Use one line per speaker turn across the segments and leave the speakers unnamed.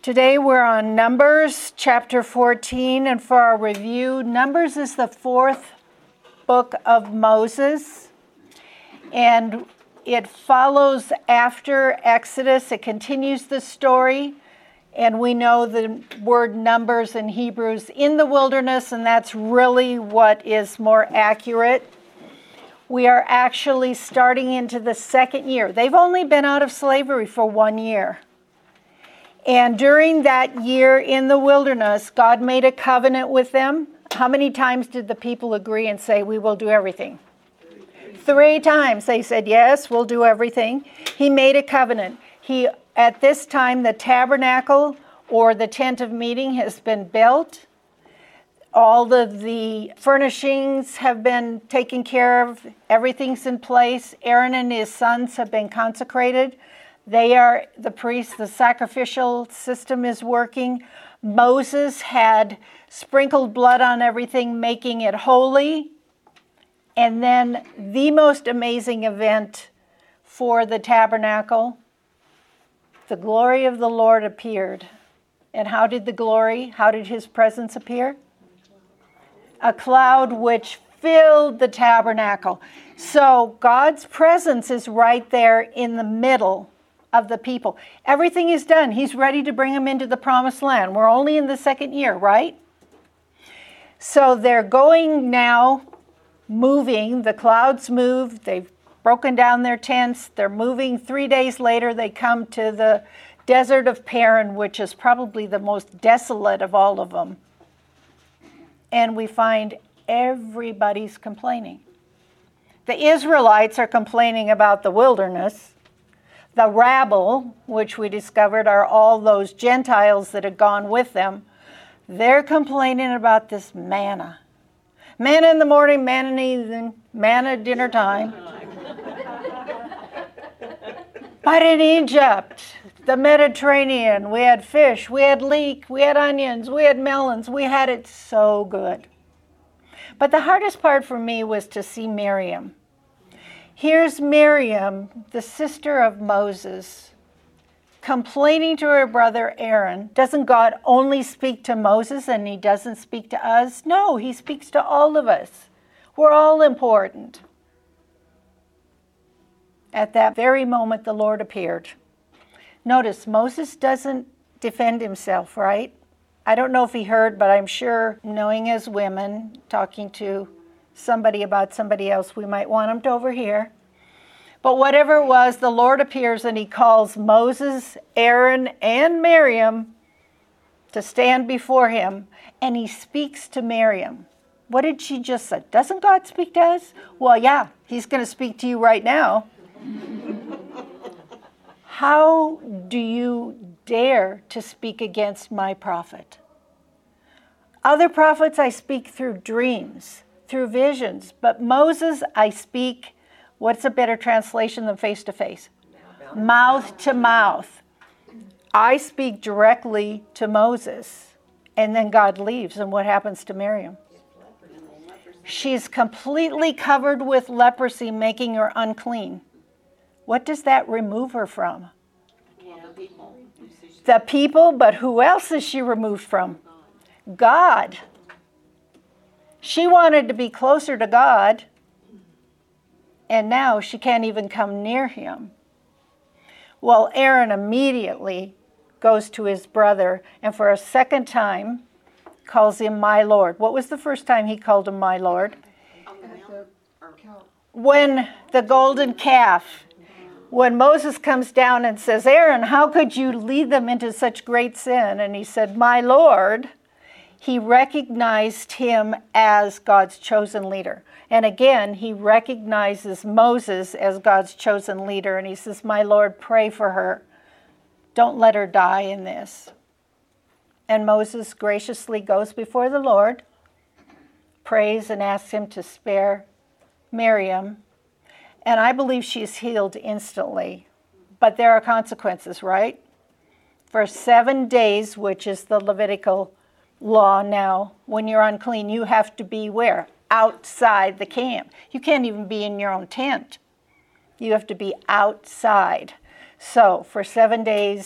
Today we're on Numbers chapter 14, and for our review, Numbers is the fourth book of Moses, and it follows after Exodus. It continues the story, and we know the word Numbers in Hebrews in the wilderness, and that's really what is more accurate. We are actually starting into the second year. They've only been out of slavery for 1 year. And during that year in the wilderness, God made a covenant with them. How many times did the people agree and say, we will do everything? 3 times. They said, yes, we'll do everything. He made a covenant. At this time, the tabernacle or the tent of meeting has been built. All of the furnishings have been taken care of. Everything's in place. Aaron and his sons have been consecrated. They are the priests. The sacrificial system is working. Moses had sprinkled blood on everything, making it holy. And then the most amazing event for the tabernacle, the glory of the Lord appeared. And how did his presence appear? A cloud which filled the tabernacle. So God's presence is right there in the middle of the people. Everything is done. He's ready to bring them into the promised land. We're only in the second year, right? So they're going now, moving. The clouds moved. They've broken down their tents. They're moving. 3 days later, they come to the desert of Paran, which is probably the most desolate of all of them. And we find everybody's complaining. The Israelites are complaining about the wilderness. The rabble, which we discovered are all those Gentiles that had gone with them, they're complaining about this manna. Manna in the morning, manna in the evening, manna at dinner time. But in Egypt, the Mediterranean, we had fish, we had leek, we had onions, we had melons. We had it so good. But the hardest part for me was to see Miriam. Here's Miriam, the sister of Moses, complaining to her brother Aaron. Doesn't God only speak to Moses and he doesn't speak to us? No, he speaks to all of us. We're all important. At that very moment, the Lord appeared. Notice, Moses doesn't defend himself, right? I don't know if he heard, but I'm sure, knowing as women, talking to somebody about somebody else, we might want him to overhear. But whatever it was, the Lord appears and he calls Moses, Aaron, and Miriam to stand before him, and he speaks to Miriam. What did she just say? Doesn't God speak to us? Well, yeah, he's going to speak to you right now. How do you dare to speak against my prophet? Other prophets I speak through dreams, through visions, but Moses I speak, what's a better translation than face to face? Mouth to mouth. I speak directly to Moses, and then God leaves, and what happens to Miriam? She's completely covered with leprosy, making her unclean. What does that remove her from? The people, but who else is she removed from? God. She wanted to be closer to God, and now she can't even come near him. Well, Aaron immediately goes to his brother, and for a second time calls him my Lord. What was the first time he called him my Lord? When the golden calf. When Moses comes down and says, Aaron, how could you lead them into such great sin? And he said, my Lord, he recognized him as God's chosen leader. And again, he recognizes Moses as God's chosen leader. And he says, my Lord, pray for her. Don't let her die in this. And Moses graciously goes before the Lord, prays and asks him to spare Miriam. And I believe she's healed instantly. But there are consequences, right? For 7 days, which is the Levitical law now, when you're unclean, you have to be where? Outside the camp. You can't even be in your own tent. You have to be outside. So for 7 days,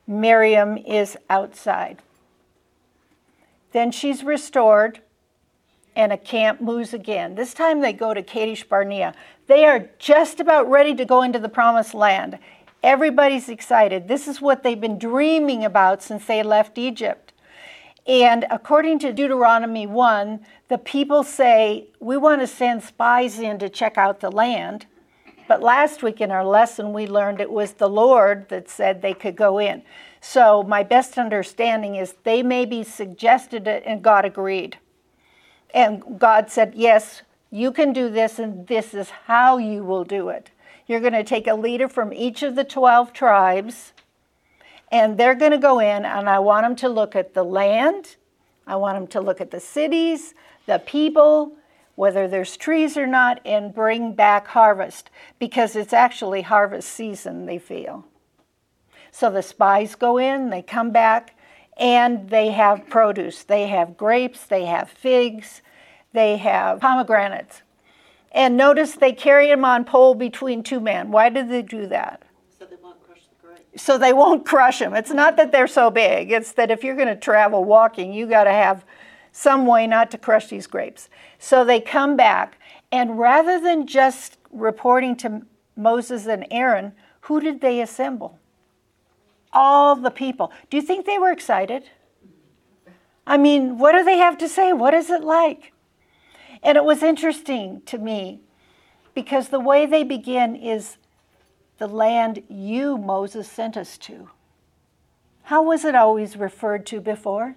Miriam is outside. Then she's restored, and a camp moves again. This time they go to Kadesh Barnea. They are just about ready to go into the promised land. Everybody's excited. This is what they've been dreaming about since they left Egypt. And according to Deuteronomy 1, the people say, we want to send spies in to check out the land. But last week in our lesson, we learned it was the Lord that said they could go in. So my best understanding is they maybe suggested it and God agreed. And God said, yes, you can do this, and this is how you will do it. You're going to take a leader from each of the 12 tribes, and they're going to go in, and I want them to look at the land. I want them to look at the cities, the people, whether there's trees or not, and bring back harvest, because it's actually harvest season, they feel. So the spies go in, they come back, and they have produce. They have grapes, they have figs, they have pomegranates. And notice they carry them on pole between two men. Why did they do that?
So they won't crush the grapes.
So they won't crush them. It's not that they're so big. It's that if you're going to travel walking, you got to have some way not to crush these grapes. So they come back, and rather than just reporting to Moses and Aaron, who did they assemble? All the people. Do you think they were excited? I mean, what do they have to say? What is it like? And it was interesting to me because the way they begin is the land you, Moses, sent us to. How was it always referred to before?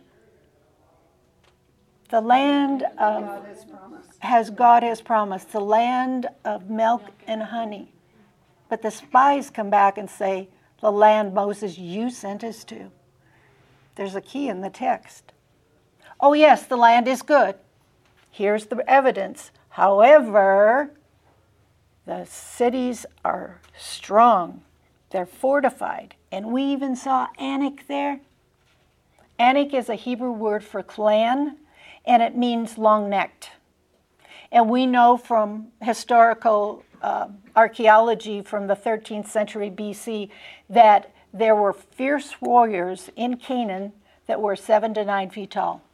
The land of, God has promised, the land of milk and honey. But the spies come back and say, the land, Moses, you sent us to. There's a key in the text. Oh yes, the land is good. Here's the evidence. However, the cities are strong. They're fortified. And we even saw Anak there. Anak is a Hebrew word for clan, and it means long-necked. And we know from historical archaeology from the 13th century BC that there were fierce warriors in Canaan that were 7 to 9 feet tall.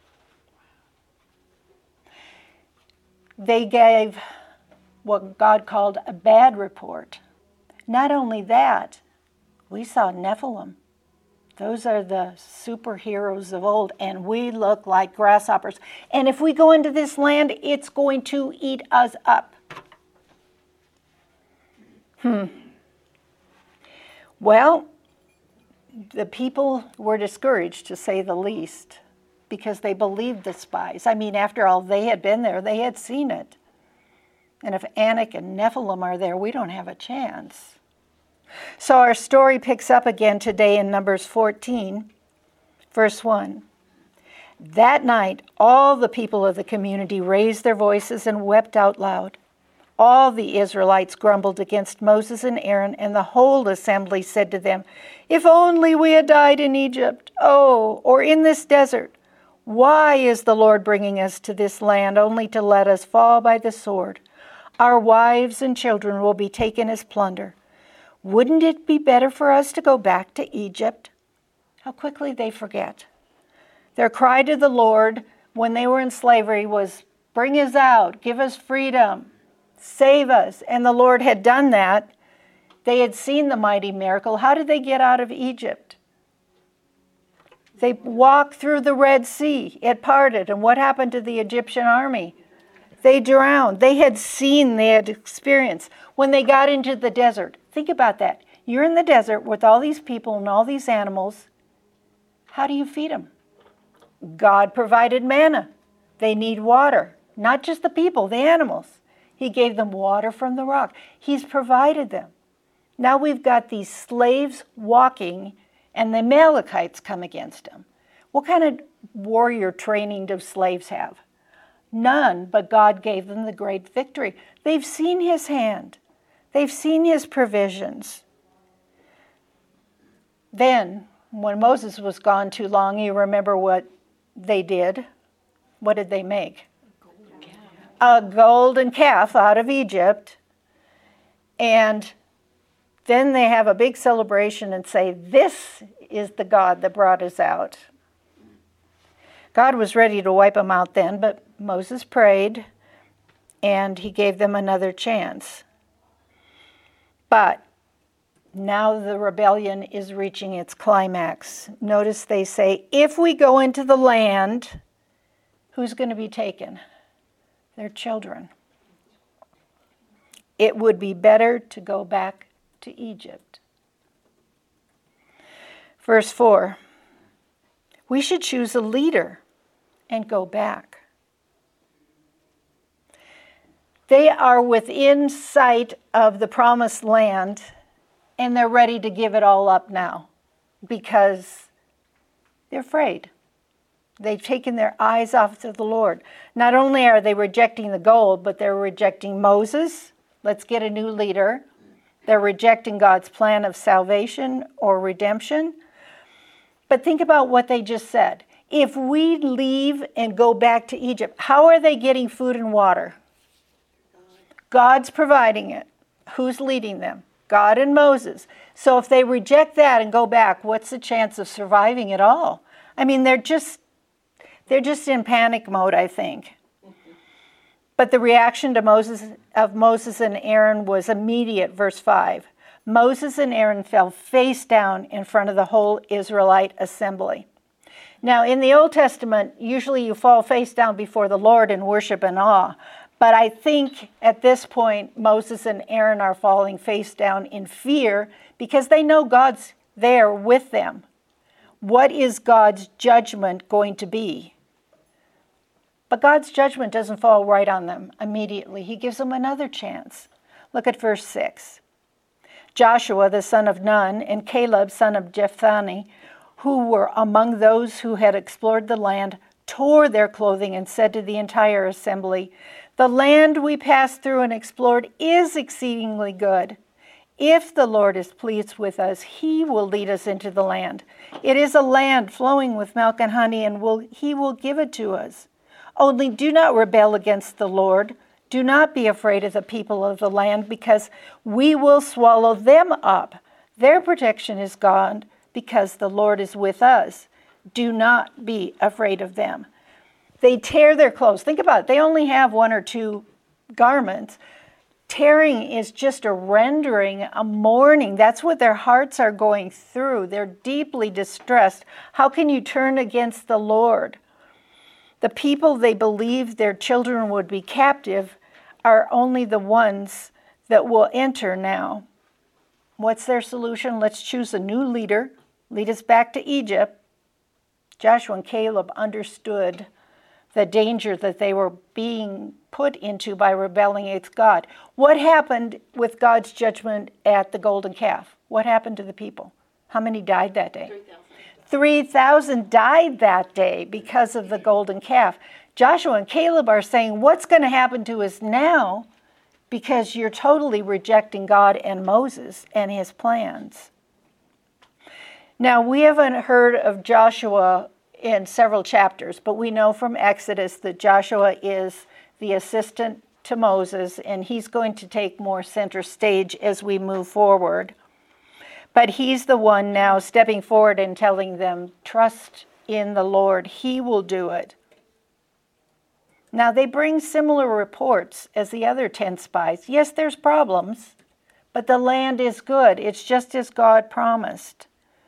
They gave what God called a bad report. Not only that, we saw Nephilim. Those are the superheroes of old, and we look like grasshoppers. And if we go into this land, it's going to eat us up. Well, the people were discouraged, to say the least, because they believed the spies. I mean, after all, they had been there. They had seen it. And if Anak and Nephilim are there, we don't have a chance. So our story picks up again today in Numbers 14, verse 1. That night, all the people of the community raised their voices and wept out loud. All the Israelites grumbled against Moses and Aaron, and the whole assembly said to them, if only we had died in Egypt, or in this desert. Why is the Lord bringing us to this land only to let us fall by the sword? Our wives and children will be taken as plunder. Wouldn't it be better for us to go back to Egypt? How quickly they forget. Their cry to the Lord when they were in slavery was, bring us out, give us freedom, save us. And the Lord had done that. They had seen the mighty miracle. How did they get out of Egypt? They walked through the Red Sea. It parted. And what happened to the Egyptian army? They drowned. They had seen, they had experienced. When they got into the desert, think about that. You're in the desert with all these people and all these animals. How do you feed them? God provided manna. They need water. Not just the people, the animals. He gave them water from the rock. He's provided them. Now we've got these slaves walking, and the Amalekites come against them. What kind of warrior training do slaves have? None, but God gave them the great victory. They've seen his hand. They've seen his provisions. Then, when Moses was gone too long, you remember what they did? What did they make? A golden calf out of Egypt. And Then they have a big celebration and say, this is the God that brought us out. God was ready to wipe them out then, but Moses prayed and he gave them another chance. But now the rebellion is reaching its climax. Notice they say, if we go into the land, who's going to be taken? Their children. It would be better to go back to Egypt. Verse 4, we should choose a leader and go back. They are within sight of the promised land, and they're ready to give it all up now because they're afraid. They've taken their eyes off of the Lord. Not only are they rejecting the gold, but they're rejecting Moses. Let's get a new leader. They're rejecting God's plan of salvation or redemption. But think about what they just said. If we leave and go back to Egypt, how are they getting food and water? God's providing it. Who's leading them? God and Moses. So if they reject that and go back, what's the chance of surviving at all? I mean, they're just in panic mode, I think. But the reaction to Moses and Aaron was immediate, verse 5. Moses and Aaron fell face down in front of the whole Israelite assembly. Now, in the Old Testament, usually you fall face down before the Lord in worship and awe. But I think at this point, Moses and Aaron are falling face down in fear because they know God's there with them. What is God's judgment going to be? But God's judgment doesn't fall right on them immediately. He gives them another chance. Look at verse 6. Joshua, the son of Nun, and Caleb, son of Jephunneh, who were among those who had explored the land, tore their clothing and said to the entire assembly, the land we passed through and explored is exceedingly good. If the Lord is pleased with us, he will lead us into the land. It is a land flowing with milk and honey, and he will give it to us. Only do not rebel against the Lord. Do not be afraid of the people of the land, because we will swallow them up. Their protection is gone, because the Lord is with us. Do not be afraid of them. They tear their clothes. Think about it. They only have one or two garments. Tearing is just a rendering, a mourning. That's what their hearts are going through. They're deeply distressed. How can you turn against the Lord? The people they believed their children would be captive are only the ones that will enter now. What's their solution? Let's choose a new leader. Lead us back to Egypt. Joshua and Caleb understood the danger that they were being put into by rebelling against God. What happened with God's judgment at the golden calf? What happened to the people? How many died that day? 3,000 died that day because of the golden calf. Joshua and Caleb are saying, what's going to happen to us now? Because you're totally rejecting God and Moses and his plans. Now, we haven't heard of Joshua in several chapters, but we know from Exodus that Joshua is the assistant to Moses, and he's going to take more center stage as we move forward. But he's the one now stepping forward and telling them, trust in the Lord. He will do it. Now, they bring similar reports as the other 10 spies. Yes, there's problems, but the land is good. It's just as God promised.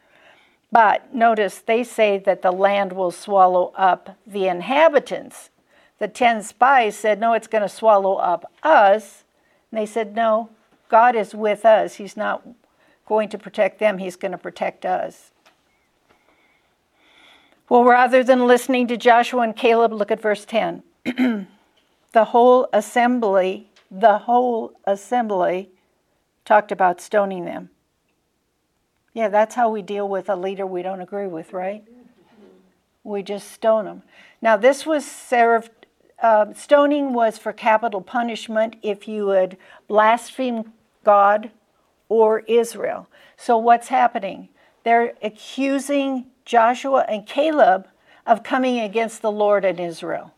But notice they say that the land will swallow up the inhabitants. The 10 spies said, no, it's going to swallow up us. And they said, no, God is with us. He's not going to protect them. He's going to protect us. Well, rather than listening to Joshua and Caleb, look at verse 10. The whole assembly talked about stoning them. Yeah, that's how we deal with a leader we don't agree with, right? We just stone them. Now, this was stoning was for capital punishment if you would blaspheme God or Israel. So what's happening? They're accusing Joshua and Caleb of coming against the Lord and Israel.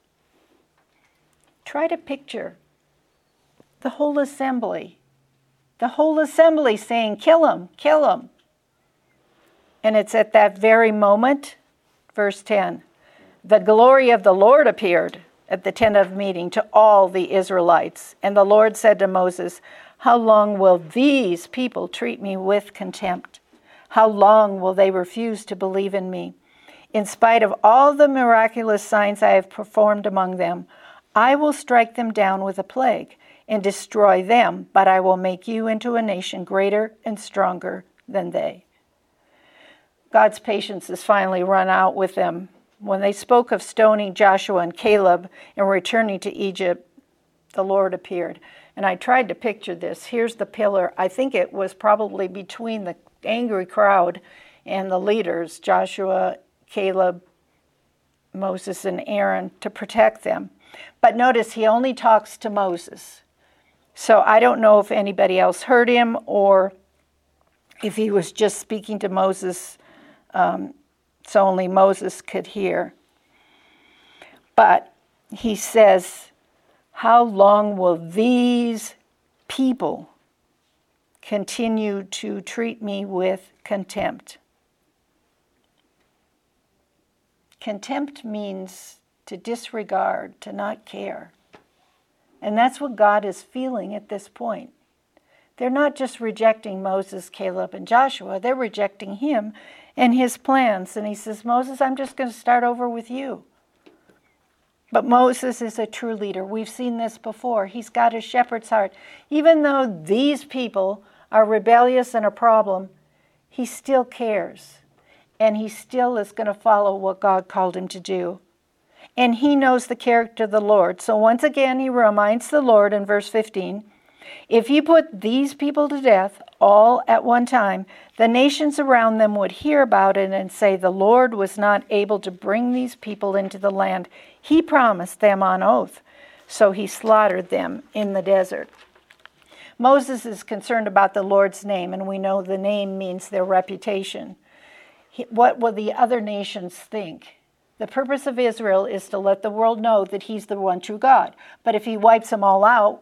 Try to picture the whole assembly The whole assembly saying, kill him, kill him. And it's at that very moment, verse 10, the glory of the Lord appeared at the tent of meeting to all the Israelites. And the Lord said to Moses, how long will these people treat me with contempt? How long will they refuse to believe in me? In spite of all the miraculous signs I have performed among them, I will strike them down with a plague and destroy them, but I will make you into a nation greater and stronger than they. God's patience is finally run out with them. When they spoke of stoning Joshua and Caleb and returning to Egypt, the Lord appeared. And I tried to picture this. Here's the pillar. I think it was probably between the angry crowd and the leaders, Joshua, Caleb, Moses, and Aaron, to protect them. But notice he only talks to Moses. So I don't know if anybody else heard him or if he was just speaking to Moses, so only Moses could hear. But he says, how long will these people continue to treat me with contempt? Contempt means to disregard, to not care. And that's what God is feeling at this point. They're not just rejecting Moses, Caleb, and Joshua. They're rejecting him and his plans. And he says, Moses, I'm just going to start over with you. But Moses is a true leader. We've seen this before. He's got a shepherd's heart. Even though these people are rebellious and a problem, he still cares. And he still is going to follow what God called him to do. And he knows the character of the Lord. So once again, he reminds the Lord in verse 15, if you put these people to death all at one time, the nations around them would hear about it and say, the Lord was not able to bring these people into the land he promised them on oath. So he slaughtered them in the desert. Moses is concerned about the Lord's name, and we know the name means their reputation. What will the other nations think? The purpose of Israel is to let the world know that he's the one true God. But if he wipes them all out,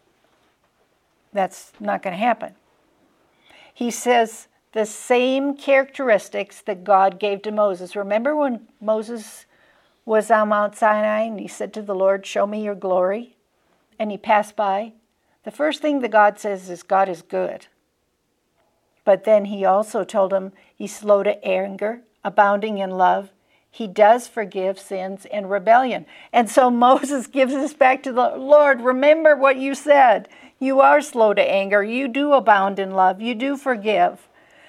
that's not going to happen. He says the same characteristics that God gave to Moses. Remember when Moses was on Mount Sinai and he said to the Lord, show me your glory, and he passed by? The first thing that God says is God is good. But then he also told him he's slow to anger, abounding in love. He does forgive sins and rebellion. And so Moses gives this back to the Lord. Remember what you said. You are slow to anger. You do abound in love. You do forgive.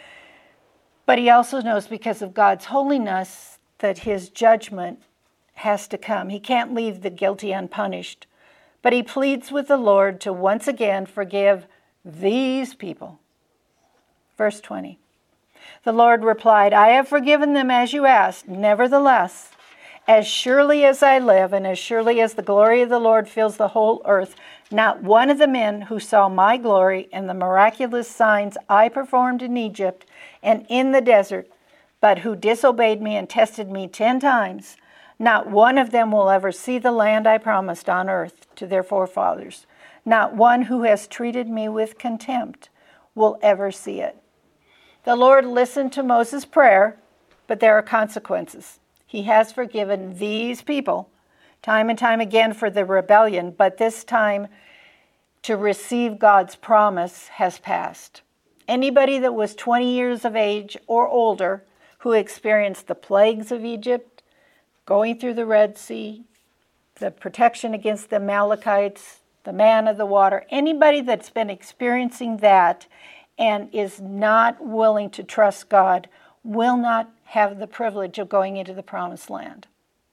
But he also knows because of God's holiness that his judgment has to come. He can't leave the guilty unpunished. But he pleads with the Lord to once again forgive these people. Verse 20. The Lord replied, I have forgiven them as you asked. Nevertheless, as surely as I live and as surely as the glory of the Lord fills the whole earth, not one of the men who saw my glory and the miraculous signs I performed in Egypt and in the desert, but who disobeyed me and tested me 10 times, not one of them will ever see the land I promised on earth to their forefathers. Not one who has treated me with contempt will ever see it. The Lord listened to Moses' prayer, but there are consequences. He has forgiven these people time and time again for the rebellion, but this time to receive God's promise has passed. Anybody that was 20 years of age or older who experienced the plagues of Egypt, going through the Red Sea, the protection against the Amalekites, the manna, the water, anybody that's been experiencing that and is not willing to trust God will not have the privilege of going into the promised land.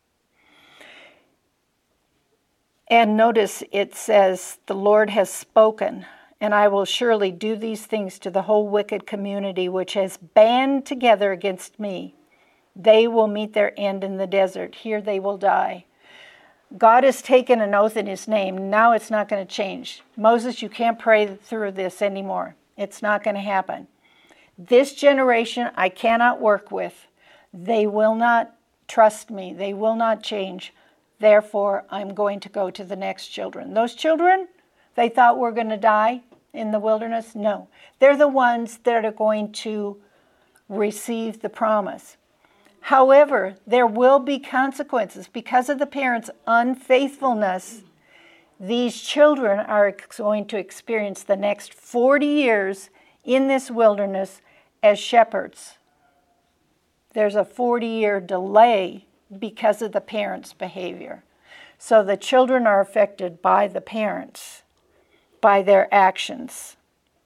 And notice it says, the Lord has spoken, and I will surely do these things to the whole wicked community which has band together against me. They will meet their end in the desert. Here they will die. God has taken an oath in his name. Now it's not going to change. Moses, you can't pray through this anymore. It's not going to happen. This generation I cannot work with. They will not trust me. They will not change. Therefore, I'm going to go to the next children. Those children, they thought were going to die. in the wilderness? No. They're the ones that are going to receive the promise. However, there will be consequences because of the parents' unfaithfulness. These children are going to experience the next 40 years in this wilderness as shepherds. There's a 40-year delay because of the parents' behavior. So the children are affected by the parents, by their actions.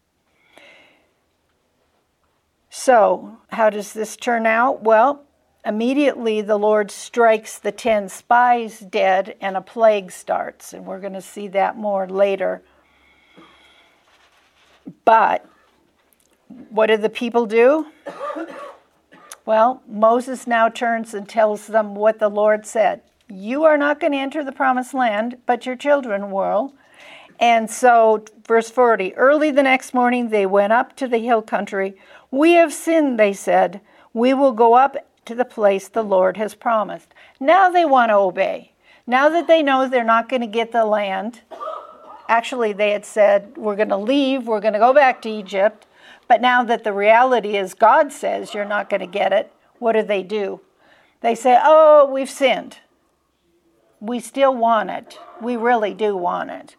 So, how does this turn out? Well, immediately the Lord strikes the 10 spies dead and a plague starts. And we're going to see that more later. But what do the people do? Well, Moses now turns and tells them what the Lord said. You are not going to enter the promised land, but your children will. And so, verse 40, early the next morning they went up to the hill country. We have sinned, they said. We will go up to the place the Lord has promised. Now they want to obey. Now that they know they're not going to get the land. Actually, they had said, we're going to leave, we're going to go back to Egypt. But now that the reality is God says you're not going to get it, what do? They say, oh, we've sinned. We still want it. We really do want it.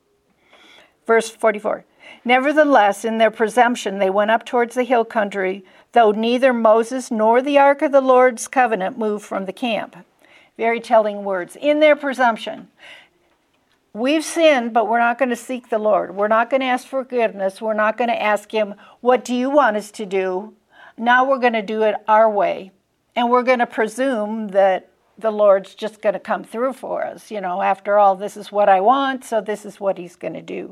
Verse 44. Nevertheless, in their presumption, they went up towards the hill country, though neither Moses nor the ark of the Lord's covenant moved from the camp. Very telling words. In their presumption. We've sinned, but we're not going to seek the Lord. We're not going to ask forgiveness. We're not going to ask him, what do you want us to do? Now we're going to do it our way. And we're going to presume that the Lord's just going to come through for us. You know, after all, this is what I want, so this is what he's going to do.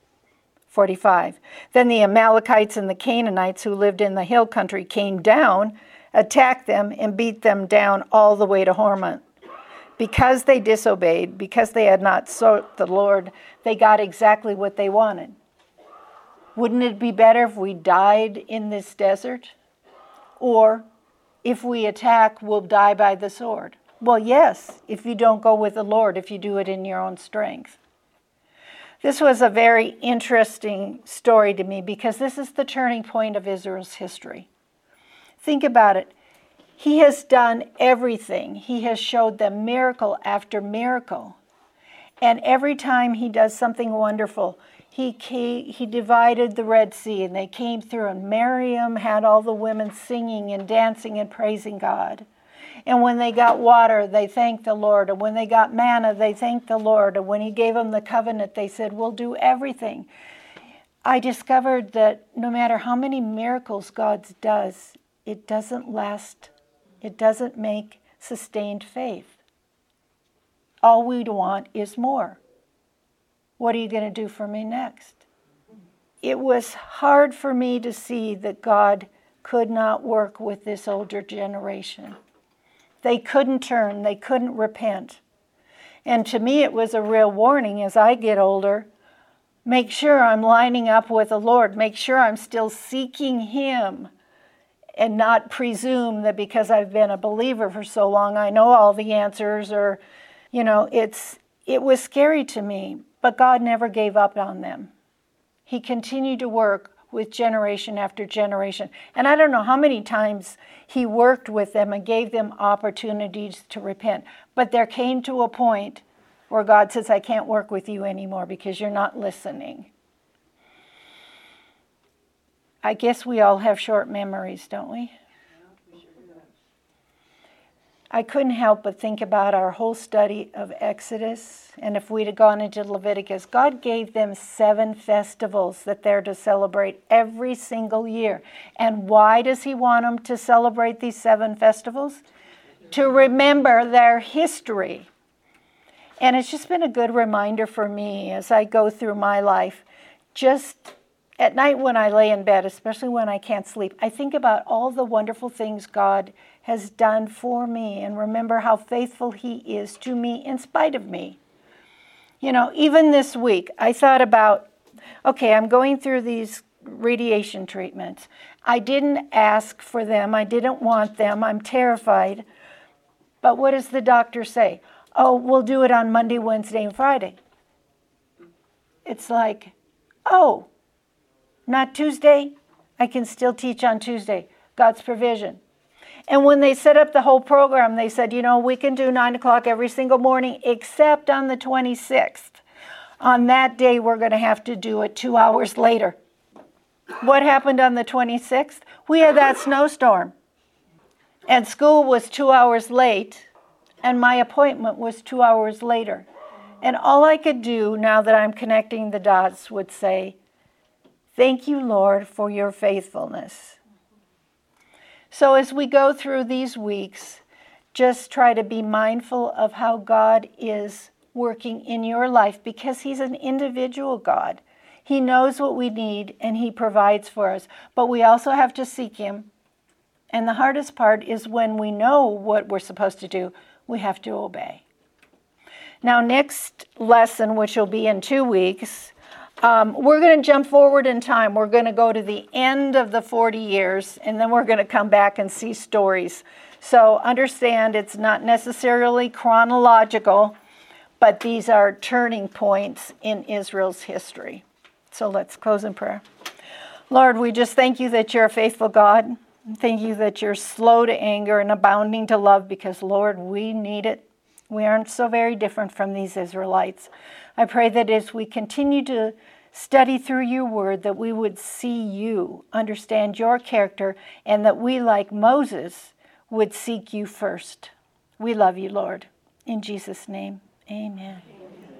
45. Then the Amalekites and the Canaanites who lived in the hill country came down, attacked them, and beat them down all the way to Hormah. Because they disobeyed, because they had not sought the Lord, they got exactly what they wanted. Wouldn't it be better if we died in this desert? Or if we attack, we'll die by the sword. Well, yes, if you don't go with the Lord, if you do it in your own strength. This was a very interesting story to me because this is the turning point of Israel's history. Think about it. He has done everything. He has showed them miracle after miracle. And every time he does something wonderful, he divided the Red Sea and they came through, and Miriam had all the women singing and dancing and praising God. And when they got water, they thanked the Lord. And when they got manna, they thanked the Lord. And when he gave them the covenant, they said, we'll do everything. I discovered that no matter how many miracles God does, it doesn't last. It doesn't make sustained faith. All we want is more. What are you going to do for me next? It was hard for me to see that God could not work with this older generation. They couldn't turn. They couldn't repent. And to me, it was a real warning as I get older. Make sure I'm lining up with the Lord. Make sure I'm still seeking him and not presume that because I've been a believer for so long, I know all the answers or, it was scary to me, but God never gave up on them. He continued to work with generation after generation. And I don't know how many times he worked with them and gave them opportunities to repent. But there came to a point where God says, I can't work with you anymore because you're not listening. I guess we all have short memories, don't we? I couldn't help but think about our whole study of Exodus. And if we'd have gone into Leviticus, God gave them 7 festivals that they're to celebrate every single year. And why does he want them to celebrate these 7 festivals? To remember their history. And it's just been a good reminder for me as I go through my life. Just at night when I lay in bed, especially when I can't sleep, I think about all the wonderful things God has done for me and remember how faithful he is to me in spite of me. Even this week, I thought about, okay, I'm going through these radiation treatments. I didn't ask for them. I didn't want them. I'm terrified. But what does the doctor say? Oh, we'll do it on Monday, Wednesday, and Friday. It's like, oh, not Tuesday, I can still teach on Tuesday. God's provision. And when they set up the whole program, they said, we can do 9 o'clock every single morning except on the 26th. On that day, we're going to have to do it 2 hours later. What happened on the 26th? We had that snowstorm. And school was 2 hours late, and my appointment was 2 hours later. And all I could do, now that I'm connecting the dots, would say, thank you, Lord, for your faithfulness. So as we go through these weeks, just try to be mindful of how God is working in your life, because he's an individual God. He knows what we need and he provides for us. But we also have to seek him. And the hardest part is when we know what we're supposed to do, we have to obey. Now, next lesson, which will be in 2 weeks, we're going to jump forward in time. We're going to go to the end of the 40 years, and then we're going to come back and see stories. So understand it's not necessarily chronological, but these are turning points in Israel's history. So let's close in prayer. Lord, we just thank you that you're a faithful God. Thank you that you're slow to anger and abounding to love, because, Lord, we need it. We aren't so very different from these Israelites. I pray that as we continue to study through your word, that we would see you, understand your character, and that we, like Moses, would seek you first. We love you, Lord. In Jesus' name, amen.